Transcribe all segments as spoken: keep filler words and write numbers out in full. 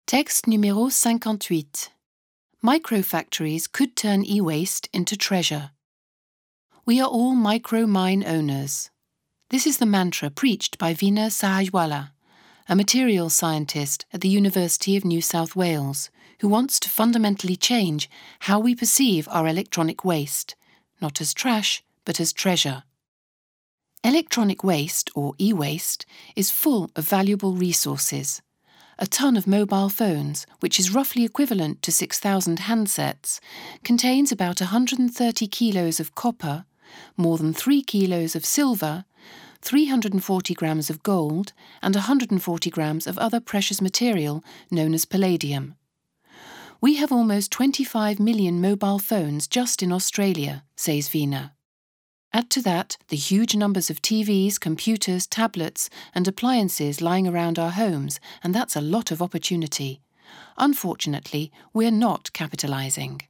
Texte numéro cinquante-huit. Microfactories could turn e-waste into treasure. We are all micro-mine owners. This is the mantra preached by Veena Sahajwalla, a materials scientist at the University of New South Wales, who wants to fundamentally change how we perceive our electronic waste, not as trash, but as treasure. Electronic waste, or e-waste, is full of valuable resources. A ton of mobile phones, which is roughly equivalent to six thousand handsets, contains about one hundred thirty kilos of copper, more than three kilos of silver, three hundred forty grams of gold, and one hundred forty grams of other precious material known as palladium. We have almost twenty-five million mobile phones just in Australia, says Veena. Add to that the huge numbers of T Vs, computers, tablets, and appliances lying around our homes, and that's a lot of opportunity. Unfortunately, we're not capitalising.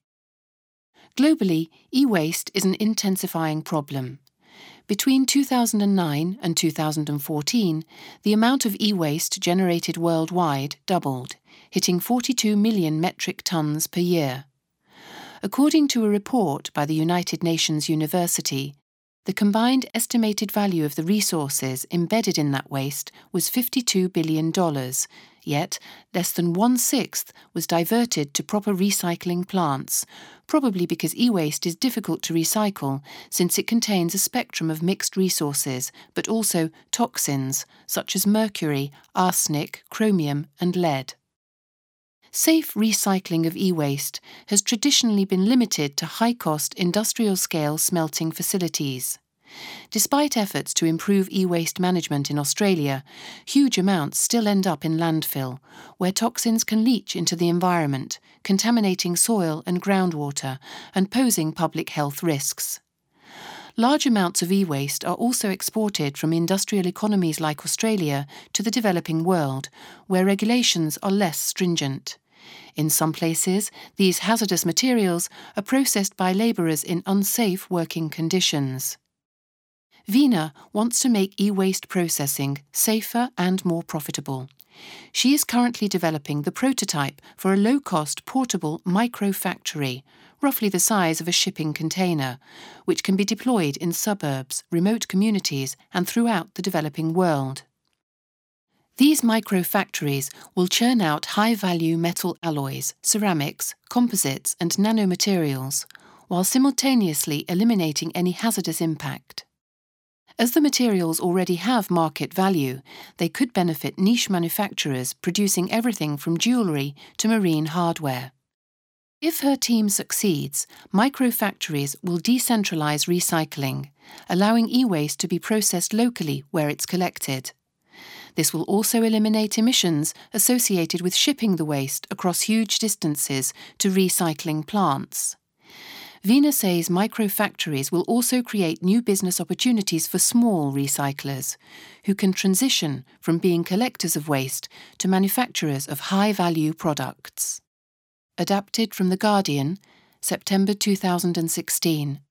Globally, e-waste is an intensifying problem. Between two thousand nine and two thousand fourteen, the amount of e-waste generated worldwide doubled, hitting forty-two million metric tonnes per year. According to a report by the United Nations University, the combined estimated value of the resources embedded in that waste was fifty-two billion dollars, yet less than one-sixth was diverted to proper recycling plants, probably because e-waste is difficult to recycle since it contains a spectrum of mixed resources, but also toxins such as mercury, arsenic, chromium and lead. Safe recycling of e-waste has traditionally been limited to high-cost industrial-scale smelting facilities. Despite efforts to improve e-waste management in Australia, huge amounts still end up in landfill, where toxins can leach into the environment, contaminating soil and groundwater and posing public health risks. Large amounts of e-waste are also exported from industrial economies like Australia to the developing world, where regulations are less stringent. In some places, these hazardous materials are processed by labourers in unsafe working conditions. Veena wants to make e-waste processing safer and more profitable. She is currently developing the prototype for a low-cost portable microfactory, roughly the size of a shipping container, which can be deployed in suburbs, remote communities and throughout the developing world. These microfactories will churn out high-value metal alloys, ceramics, composites and nanomaterials, while simultaneously eliminating any hazardous impact. As the materials already have market value, they could benefit niche manufacturers producing everything from jewellery to marine hardware. If her team succeeds, microfactories will decentralise recycling, allowing e-waste to be processed locally where it's collected. This will also eliminate emissions associated with shipping the waste across huge distances to recycling plants. Veena says microfactories will also create new business opportunities for small recyclers, who can transition from being collectors of waste to manufacturers of high-value products. Adapted from The Guardian, September two thousand sixteen.